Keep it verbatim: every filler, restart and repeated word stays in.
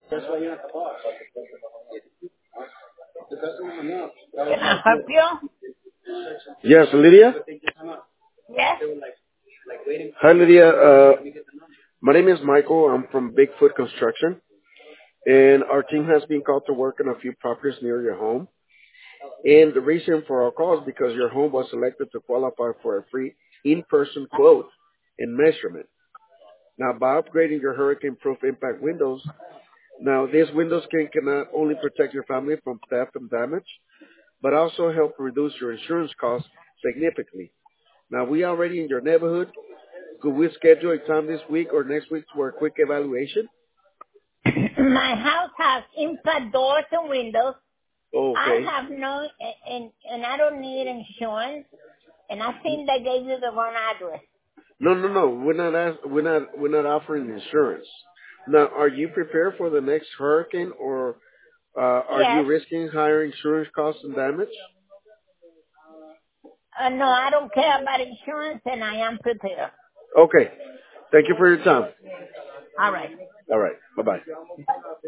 Can I help you? Yes, Lydia? Yes. Hi, Lydia. Uh, my name is Michael. I'm from Bigfoot Construction, and our team has been called to work on a few properties near your home. And the reason for our call is because your home was selected to qualify for a free in-person quote and measurement. Now, by upgrading your hurricane-proof impact windows, now these windows can, can not only protect your family from theft and damage, but also help reduce your insurance costs significantly. Now, we are already in your neighborhood. Could we schedule a time this week or next week for a quick evaluation? My house has impact doors and windows. I Okay. have no, and and I don't need insurance. And I think they gave you the wrong address. No, no, no. We're not ask, we're not we're not offering insurance. Now, are you prepared for the next hurricane, or uh, are you Yes. risking higher insurance costs and damage? Uh, no, I don't care about insurance, and I am prepared. Okay. Thank you for your time. All right. All right. Bye bye.